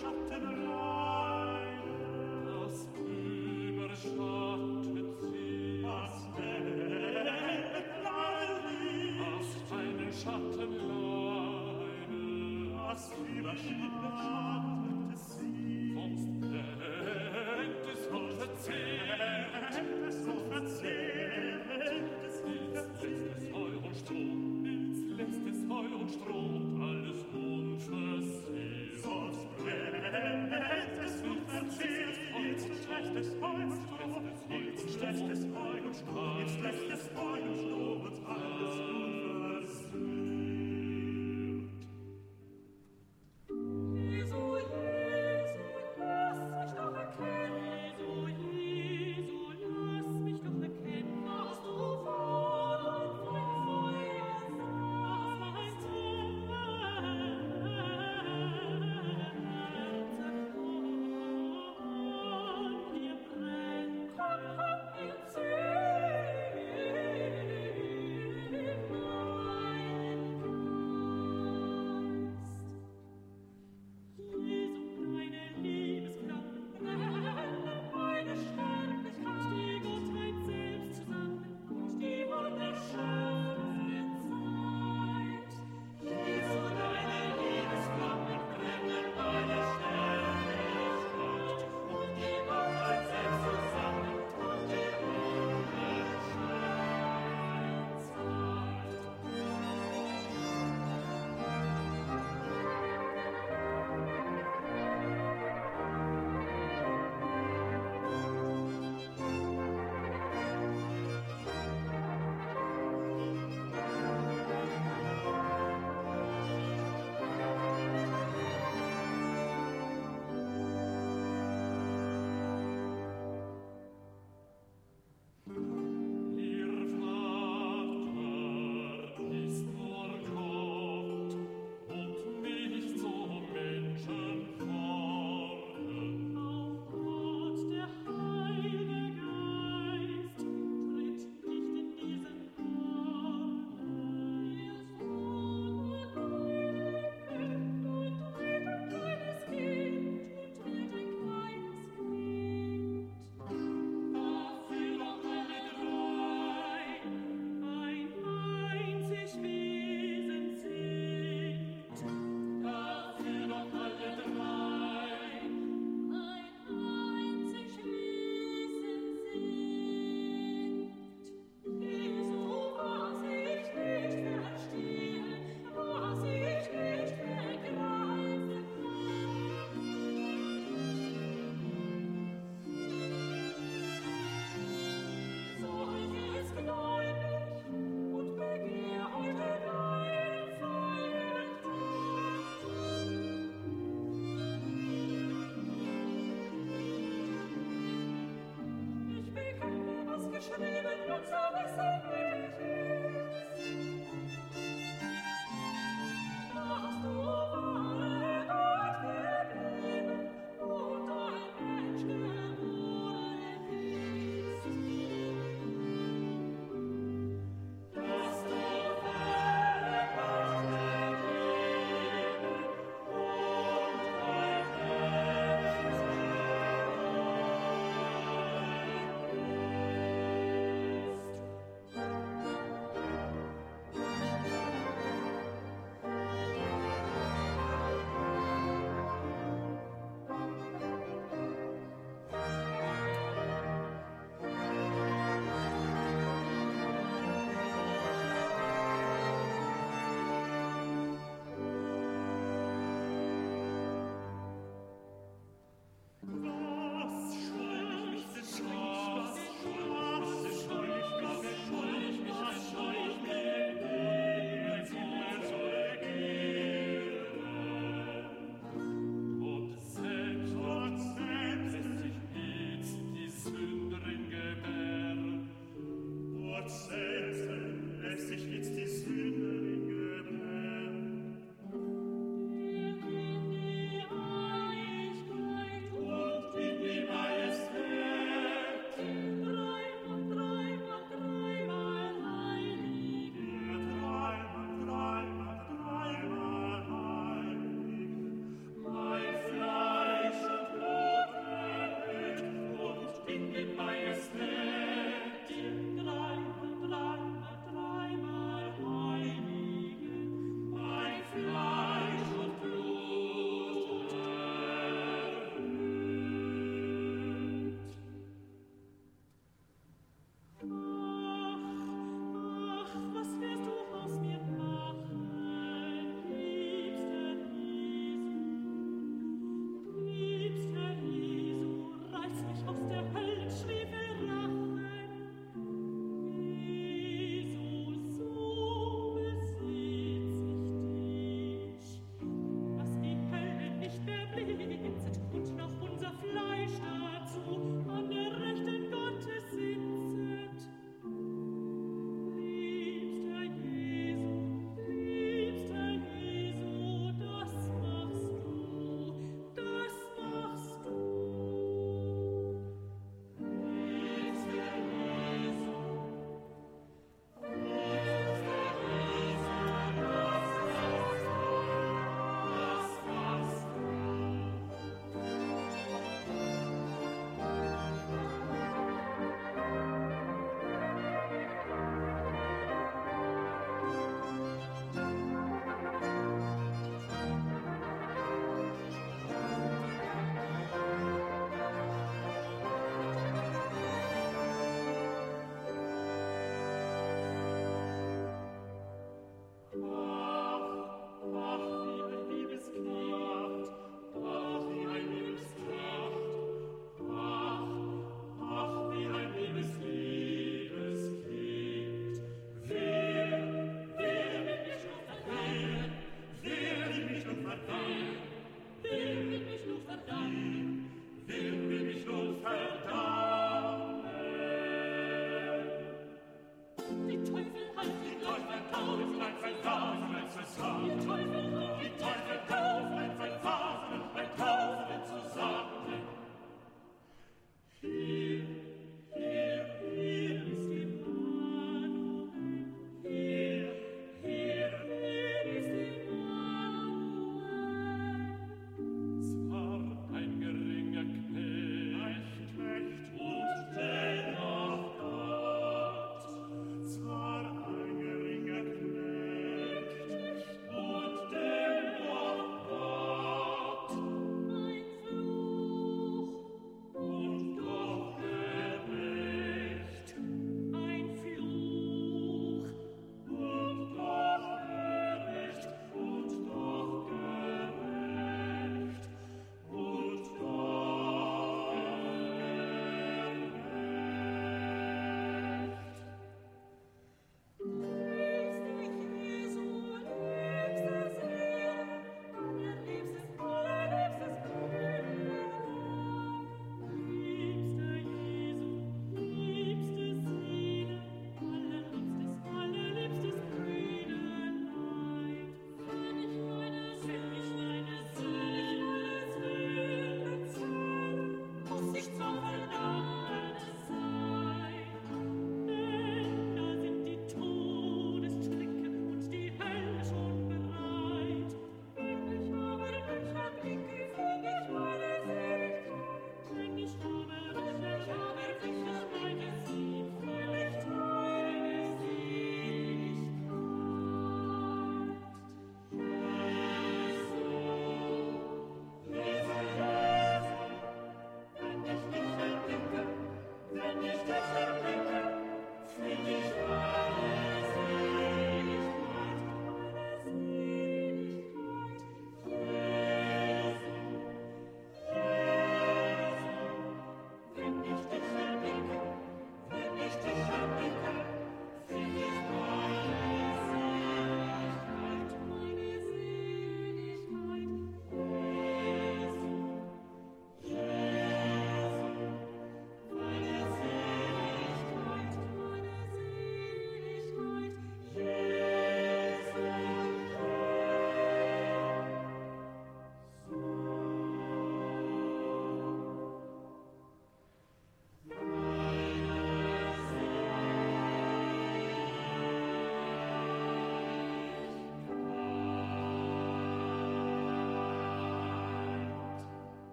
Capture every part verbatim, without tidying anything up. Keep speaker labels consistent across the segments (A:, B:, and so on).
A: Fly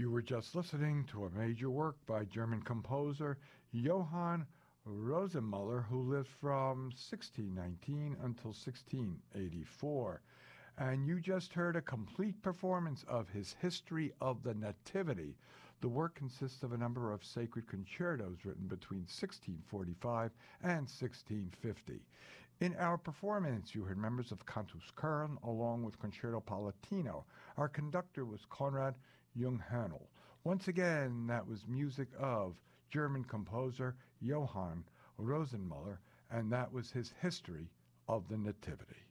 A: You were just listening to a major work by German composer Johann Rosenmuller, who lived from sixteen nineteen until sixteen eighty-four. And you just heard a complete performance of his History of the Nativity. The work consists of a number of sacred concertos written between sixteen forty-five and sixteen fifty. In our performance, you heard members of Cantus Köln along with Concerto Palatino. Our conductor was Konrad Junghannel. Once again, that was music of German composer Johann Rosenmuller, and that was his History of the Nativity.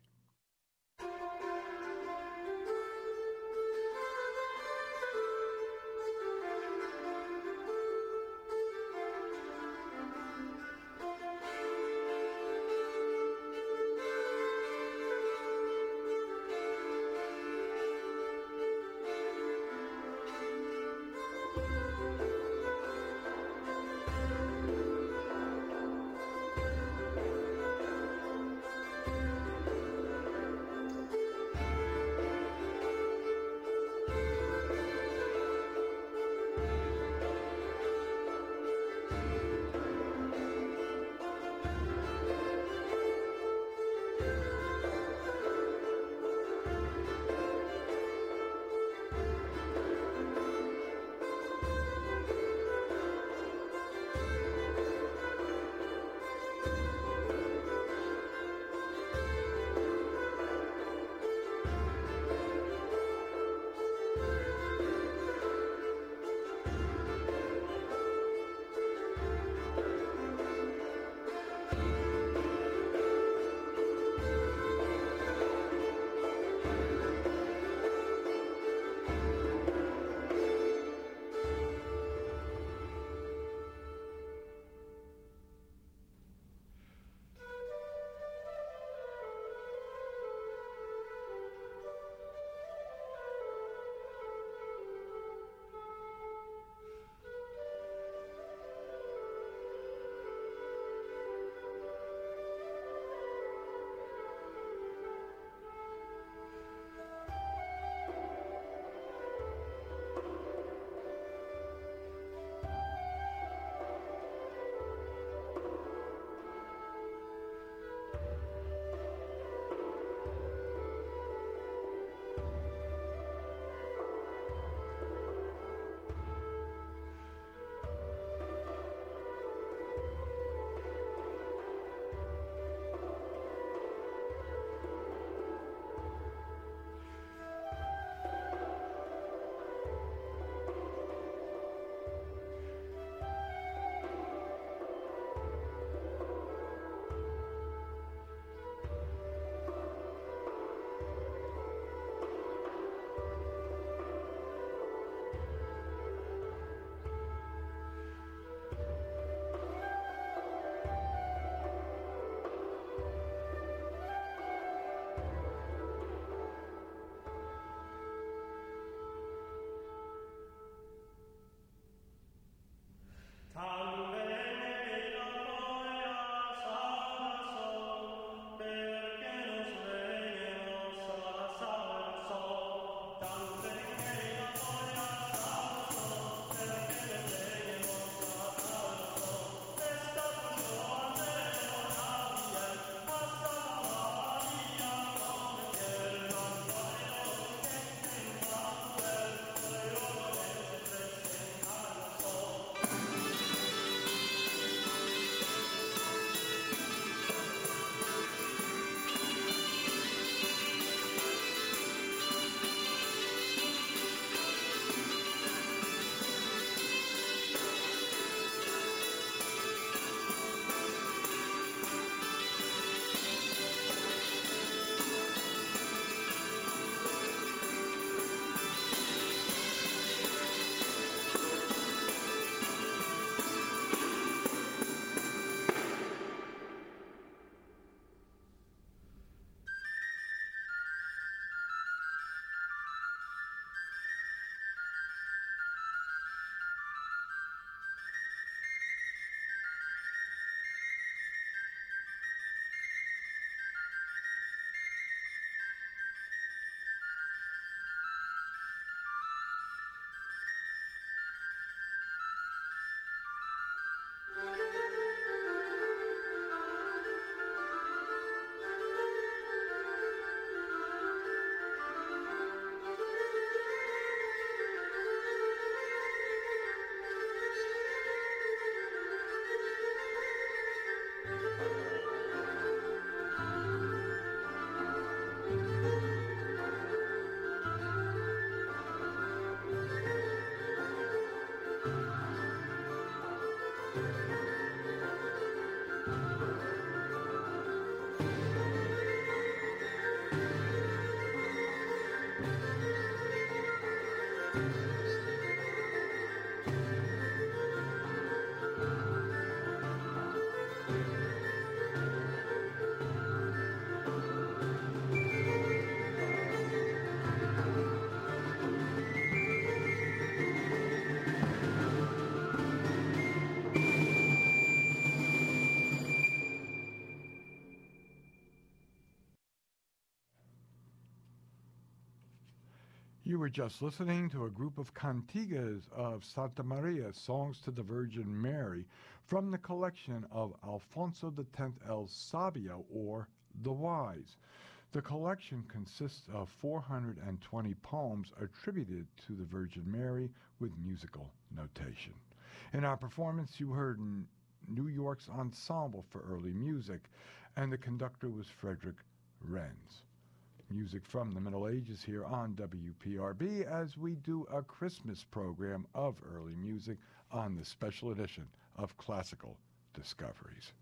A: You were just listening to a group of cantigas of Santa Maria, Songs to the Virgin Mary, from the collection of Alfonso X el Sabio, or the Wise. The collection consists of four hundred twenty poems attributed to the Virgin Mary with musical notation. In our performance, you heard New York's Ensemble for Early Music, and the conductor was Frederick Renz. Music from the Middle Ages here on W P R B as we do a Christmas program of early music on the special edition of Classical Discoveries.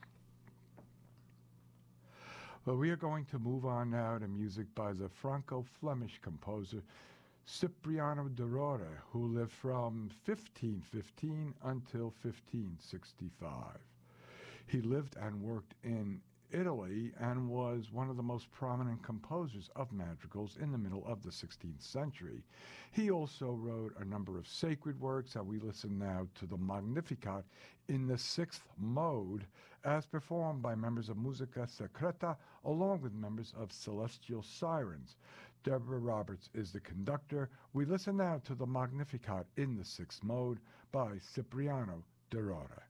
A: Well, we are going to move on now to music by the Franco-Flemish composer Cipriano de Rore, who lived from fifteen fifteen until fifteen sixty-five. He lived and worked in Italy and was one of the most prominent composers of madrigals in the middle of the sixteenth century. He also wrote a number of sacred works, and we listen now to the Magnificat in the sixth mode as performed by members of Musica Secreta along with members of Celestial Sirens. Deborah Roberts is the conductor. We listen now to the Magnificat in the sixth mode by Cipriano de Rore.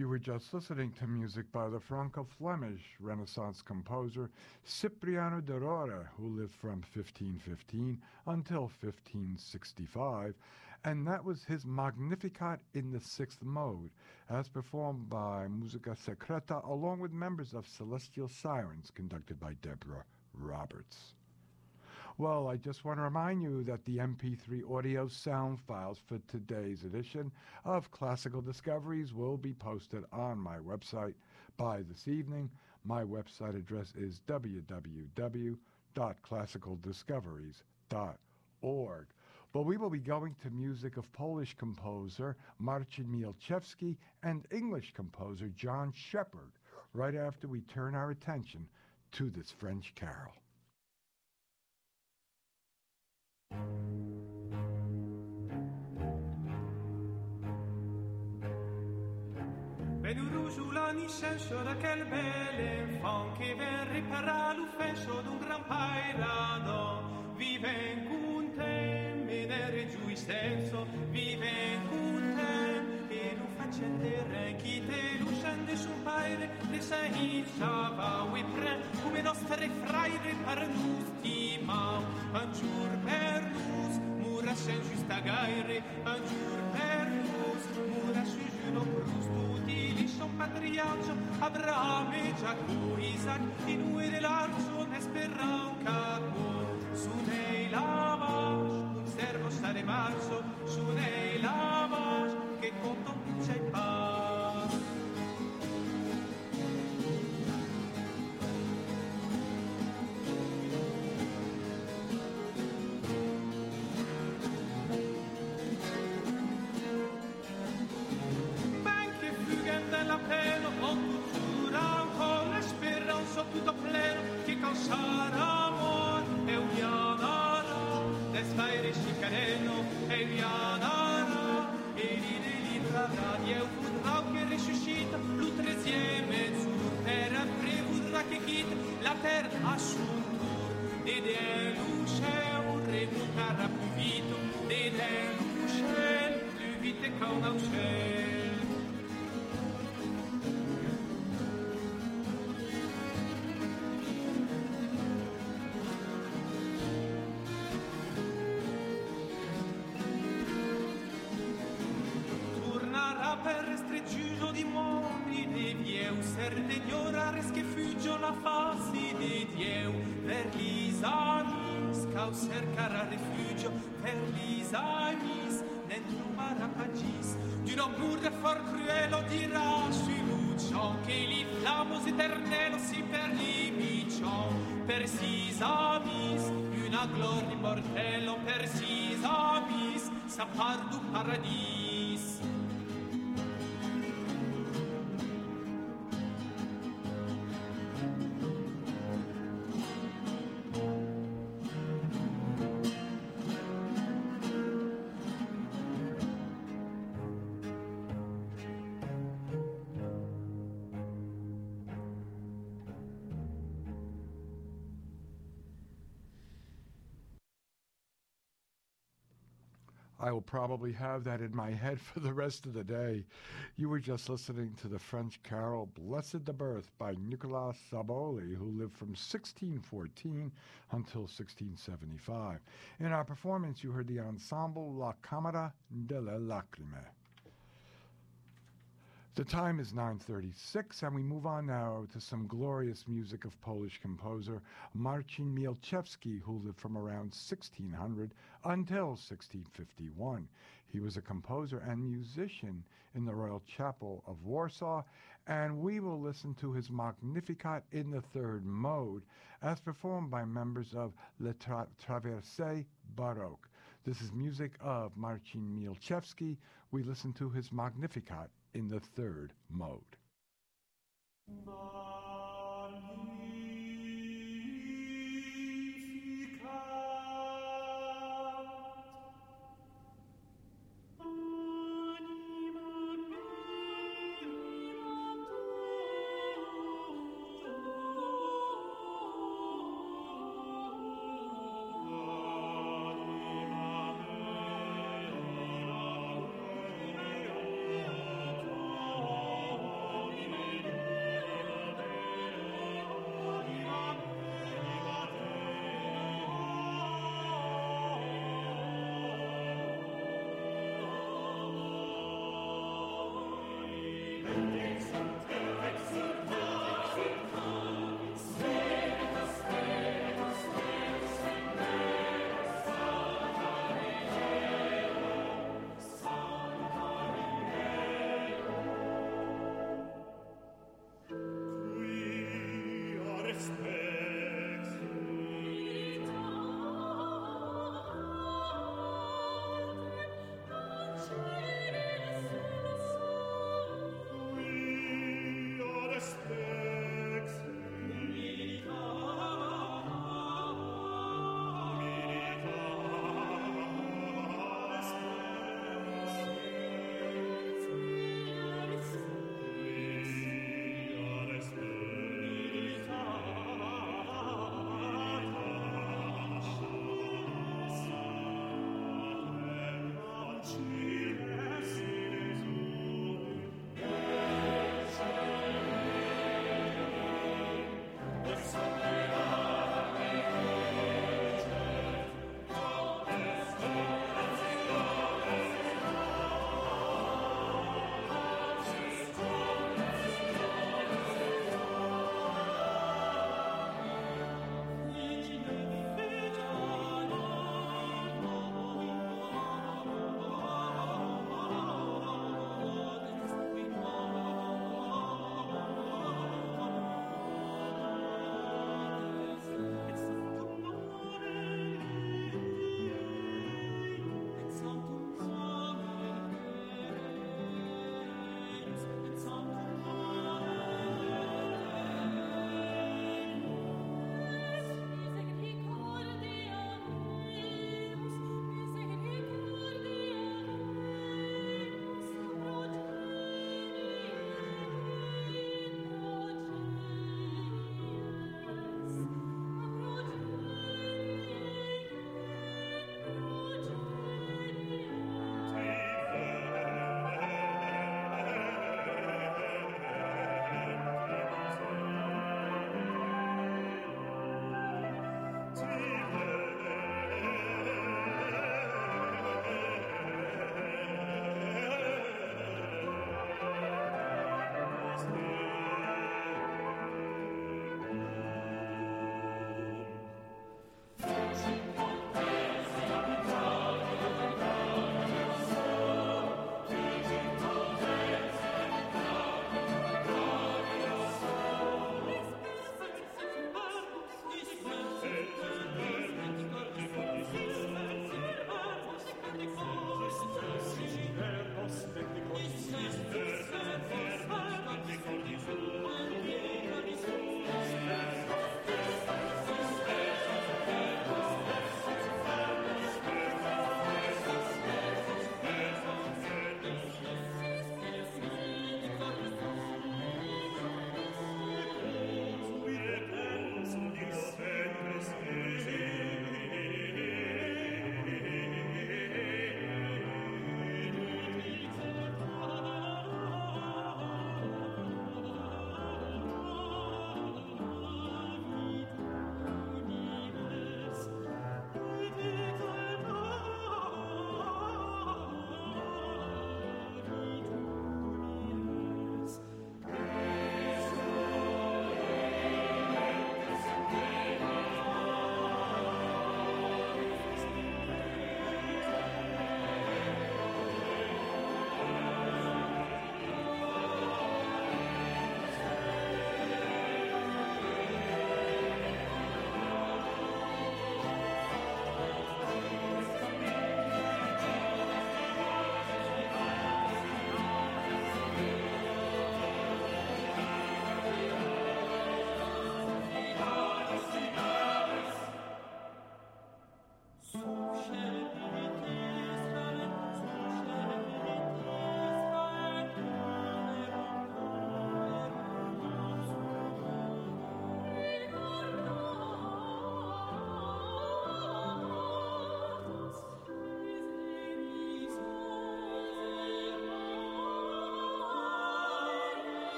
A: You were just listening to music by the Franco-Flemish Renaissance composer Cipriano de Rora, who lived from fifteen fifteen until fifteen sixty-five, and that was his Magnificat in the sixth mode, as performed by Musica Secreta along with members of Celestial Sirens, conducted by Deborah Roberts. Well, I just want to remind you that the M P three audio sound files for today's edition of Classical Discoveries will be posted on my website by this evening. My website address is w w w dot classical discoveries dot org. But we will be going to music of Polish composer Marcin Mielczewski and English composer John Shepherd right after we turn our attention to this French carol.
B: Ben nous rouge la ni cherche de quel bel enfant qui vient réparer l'offense d'un grand pairado. Vive con te, me ne réjouissenso, vive con te, e lo faccendere chi te lo scende sul paire, le sei va we pre, come nostre fraire per nous stimau, un jour per nous, mura sen giusta gaire, un jour per nous, mura su giuno prostuti, li son patriarcio, Abraham e Giacomo, Isaac, in ue l'arcio, ne spera un capo, su nei lavash, un servo stare marzo, su nei lavash, che conto c'è pas. Ben che fughen della pelo, con tuttura, con l'esperanza tutto pleno, che causarà amor, e un yanara, des faire chicaneno, e un yanara, e l'ide librara, e un voudra che ressuscita, le treizième jour, per après voudra che quitte la terre à son tour, ed è l'uccello, remucara più vito, ed è l'uccello, più vite qu'un uccello. Per restringere di mondi di Dieu, ser de ignorare che fuggio la face di Dieu, per gli amis, cau cercarà rifugio, per gli amis, ne trovarà pagis, d'un amour de fort cruelo dirà sui luccion, che li flamos eternelo si per li miccion, per sis amis, una gloria immortello, per sis amis, sa par du paradis.
A: I will probably have that in my head for the rest of the day. You were just listening to the French carol Blessed the Birth by Nicolas Saboli, who lived from sixteen fourteen until sixteen seventy-five. In our performance, you heard the ensemble La Camera delle Lacrime. The time is nine thirty-six, and we move on now to some glorious music of Polish composer Marcin Mielczewski, who lived from around sixteen hundred until sixteen fifty-one. He was a composer and musician in the Royal Chapel of Warsaw, and we will listen to his Magnificat in the third mode, as performed by members of Le Tra- Traversée Baroque. This is music of Marcin Mielczewski. We listen to his Magnificat in the third mode.
B: Oh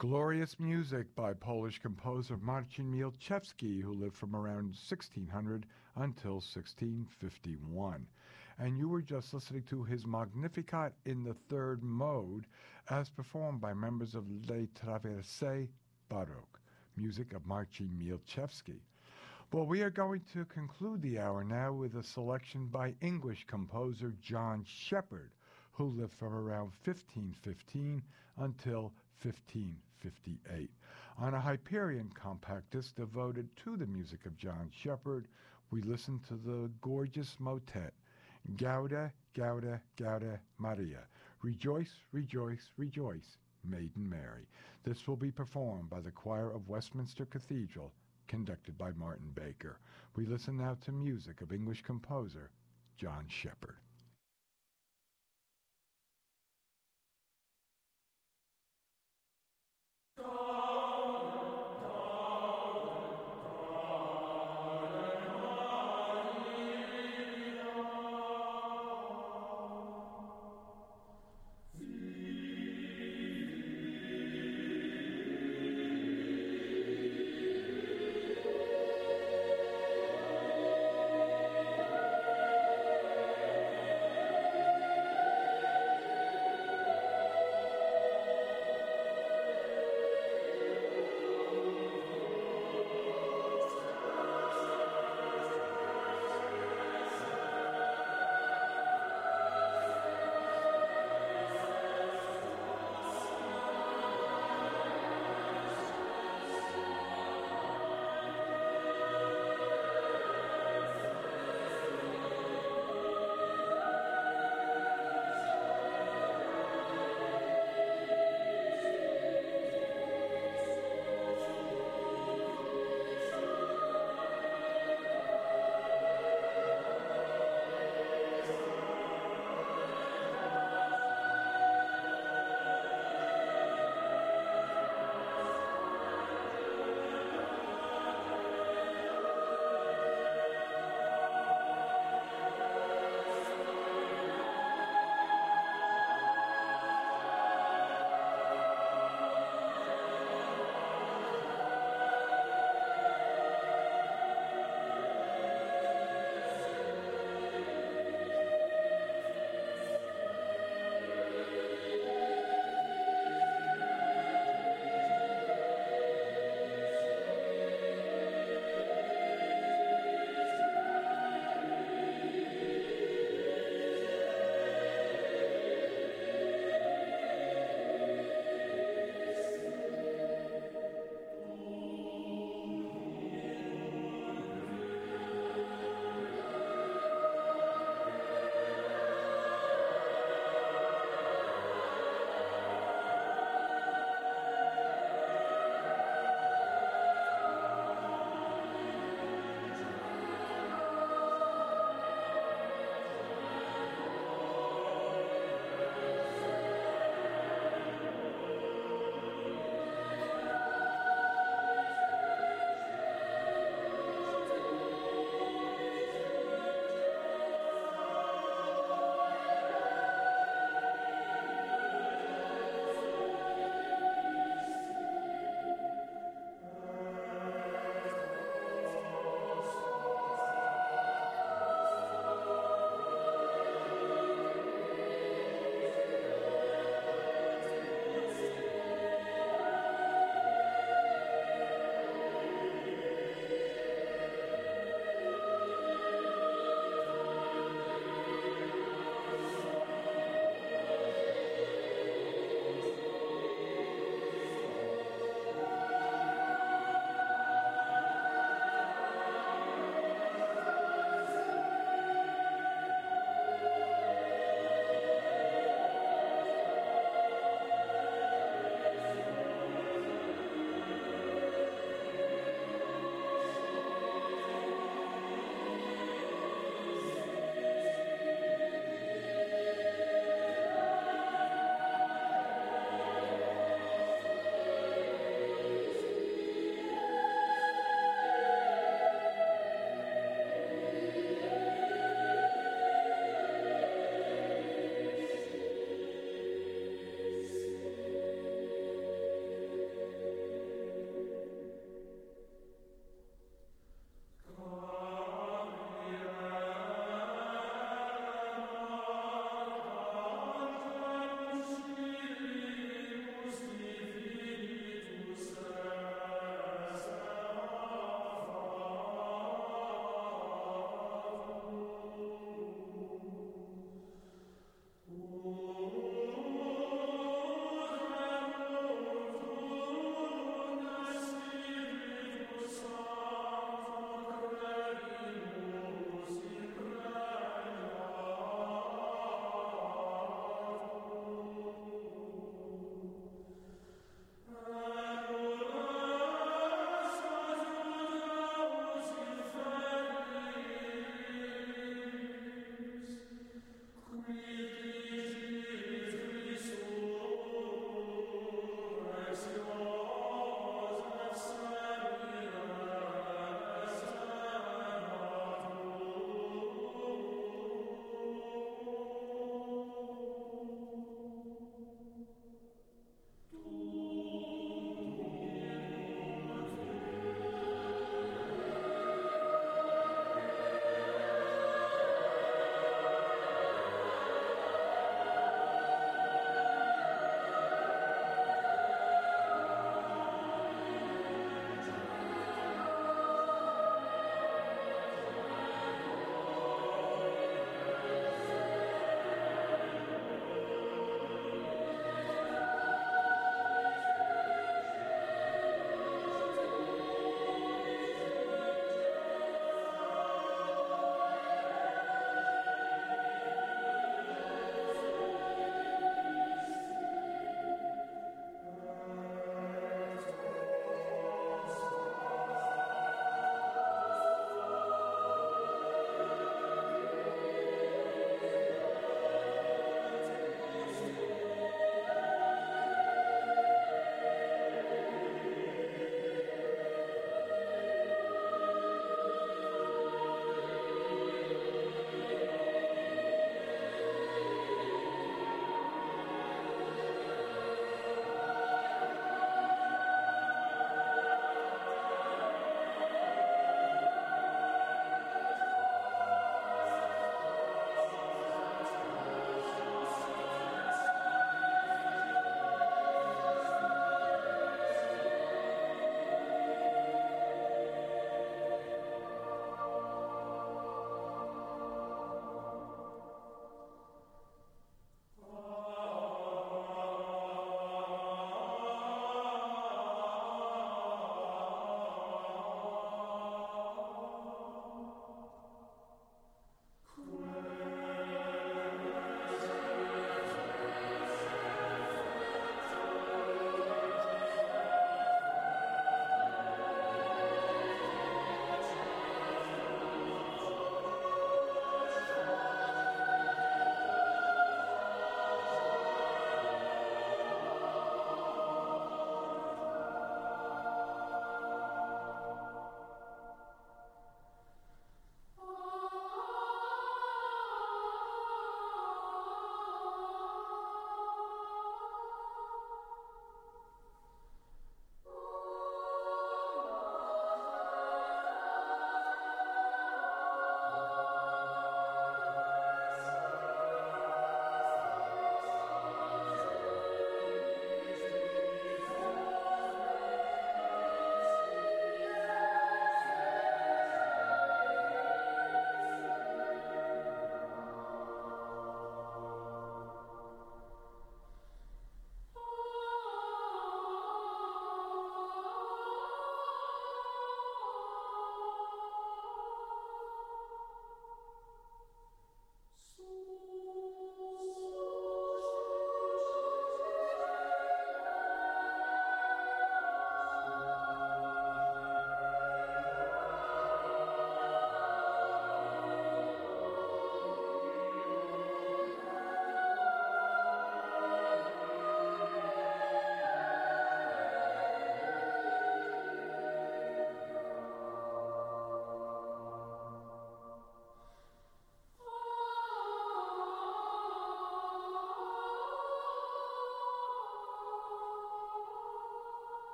A: Glorious Music by Polish composer Marcin Mielczewski, who lived from around sixteen hundred until sixteen fifty-one. And you were just listening to his Magnificat in the third mode, as performed by members of Les Traversées Baroque, music of Marcin Mielczewski. Well, we are going to conclude the hour now with a selection by English composer John Shepherd, who lived from around fifteen fifteen until fifteen fifty-eight. On a Hyperion compact disc devoted to the music of John Shepherd, we listen to the gorgeous motet, Gaude, Gaude, Gaude Maria. Rejoice, rejoice, rejoice, Maiden Mary. This will be performed by the choir of Westminster Cathedral, conducted by Martin Baker. We listen now to music of English composer John Shepherd.